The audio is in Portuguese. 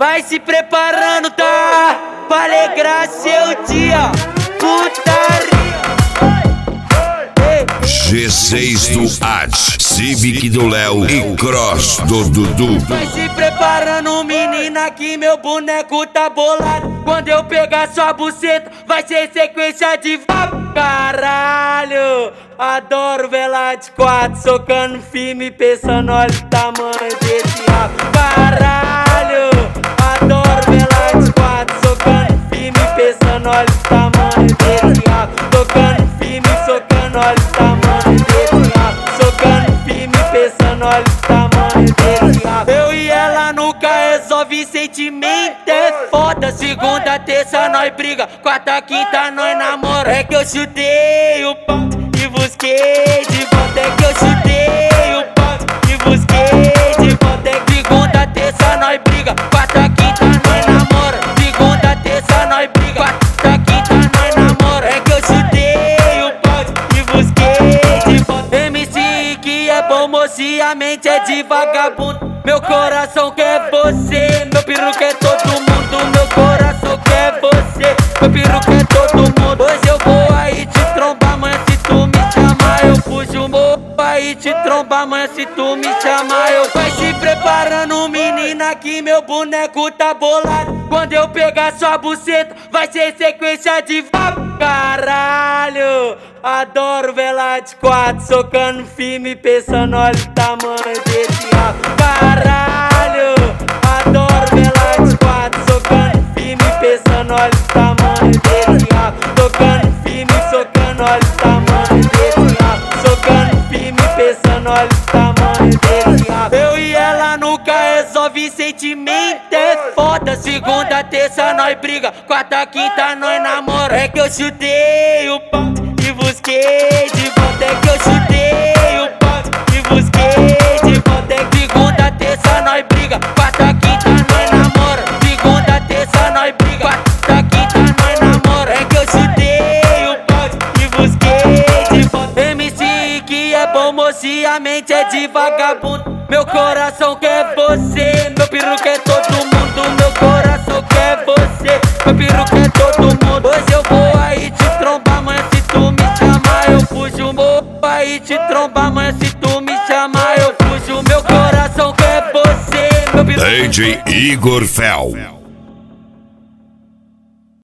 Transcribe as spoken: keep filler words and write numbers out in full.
Vai se preparando, tá? Pra alegrar seu dia. Putaria. G seis do Ad, Civic do Léo e Cross do Dudu. Vai se preparando, menina, que meu boneco tá bolado. Quando eu pegar sua buceta, vai ser sequência de vapo. Caralho, adoro vela de quatro, socando firme, pensando, olha o tamanho desse rabo. Caralho, adoro vela de quatro, socando firme, pensando, olha o tamanho desse rabo. Tocando firme, socando, olha o tamanho desse rabo. Socando firme, pensando, olha o tamanho desse rabo. Eu e ela nunca resolve, sentimento é foda. Segunda, terça, nós briga, quarta, quinta, nós namora. É que eu chutei o pau e busquei de volta. É que eu chutei o pau e busquei de volta. É que segunda, terça, nós briga, quarta, quinta, nós namora. Segunda, terça, nós briga, quarta, quinta, nós namora. É que eu chutei o pau e busquei de volta. M C que é bom, moço, e a mente é de vagabundo. Meu coração quer você, meu peru quer todo mundo. Meu coração quer você, meu peru quer todo mundo. Hoje eu vou aí te trombar, amanhã se tu me chamar eu fujo. Vou aí te trombar, amanhã se tu me chamar eu. Vai se preparando, menina, que meu boneco tá bolado. Quando eu pegar sua buceta, vai ser sequência de vapo. Caralho, adoro vela de quatro, socando firme, pensando, olha o tamanho desse rabo. Caralho, adoro vela de quatro, socando firme, pensando, olha o tamanho desse rabo. Tocando firme, socando, olha o tamanho desse rabo. Socando firme, pensando, olha o tamanho desse rabo. Eu e ela nunca resolve, sentimento é foda. Segunda, terça, nós briga, quarta, quinta, nós namora. É que eu chutei o pau e busquei de volta. É que eu chutei o pau e busquei de volta. É que segunda, terça, nós briga, quarta, quinta, nós namora. Segunda, terça, nós briga, quarta, quinta, nós namora. É que eu chutei o pau e busquei de volta. M C que é bom, moço, e a mente é de vagabundo. Meu coração quer você, meu peru quer todo mundo. Meu coração quer você, meu peru quer todo mundo. Hoje eu vou aí te trombar, amanhã se tu me chamar eu fujo. Vou aí te trombar, amanhã se tu me chamar eu fujo. Meu coração quer você, meu peru. D J Igor Fel.